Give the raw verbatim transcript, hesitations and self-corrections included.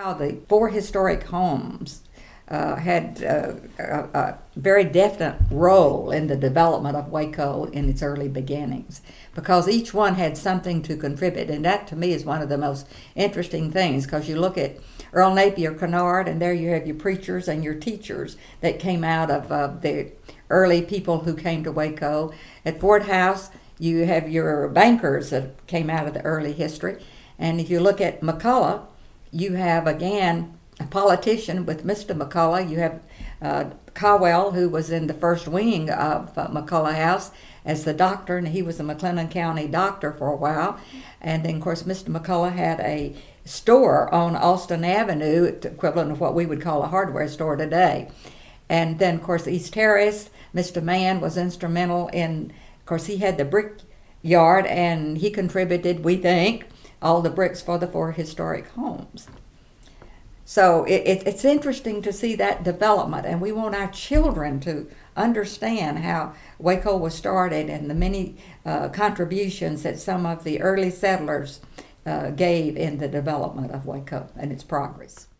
how the four historic homes uh, had uh, a, a very definite role in the development of Waco in its early beginnings, because each one had something to contribute, and that to me is one of the most interesting things, because you look at Earl Napier Kennard, and there you have your preachers and your teachers that came out of uh, the early people who came to Waco. At Ford House, you have your bankers that came out of the early history. And if you look at McCullough, you have, again, a politician with Mister McCullough. You have uh, Cowell, who was in the first wing of uh, McCullough House as the doctor, and he was a McLennan County doctor for a while. And then, of course, Mister McCullough had a store on Austin Avenue, equivalent of what we would call a hardware store today. And then, of course, East Terrace, Mister Mann was instrumental in, of course, he had the brick yard, and he contributed, we think, all the bricks for the four historic homes. So it, it, it's interesting to see that development, and we want our children to understand how Waco was started and the many uh, contributions that some of the early settlers uh, gave in the development of Waco and its progress.